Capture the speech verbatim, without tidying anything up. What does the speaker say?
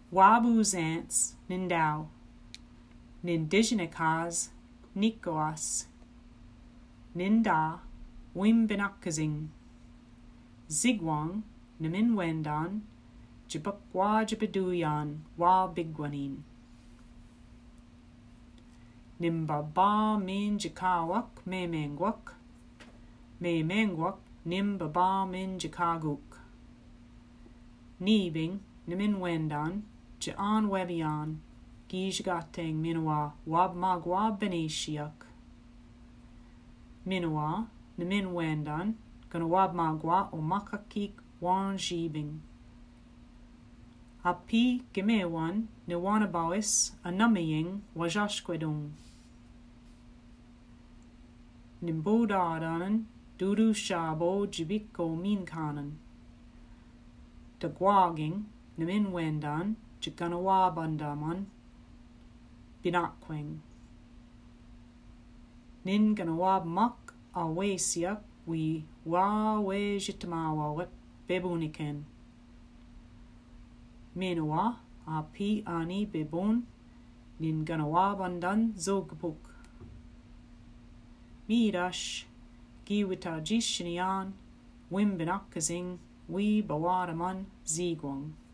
Wabu's ants, Nindau. Nindigenicas, Nikoas. Ninda, Wimbinakazing. Zigwang, Niminwendan, Jibukwa Jibiduyan, Wa Bigwanin. Nimba ba min jikawak me mengwak. Me mengwak nimba ba min jikaguk. Nibing nimin wendan jaan webian gijgateng minwa wab magwa benishiak. Minwa nimin wendan gana wab magwa o makakik wan jibing. Api gemewan ni wanabawis anamiying wajashkwedung. Nimbudadanan dudu shabo jibiko minkanan. Dagwaging nimin wendan jiganawabandaman binakwing. Nin ganawab mak awesiak wi wawe jitamawa bebuniken. Menawa api ani bebon nin ganawabandan zogpuk. Mirash giwita jishnian wimbinakazing wi bawaraman zigwang.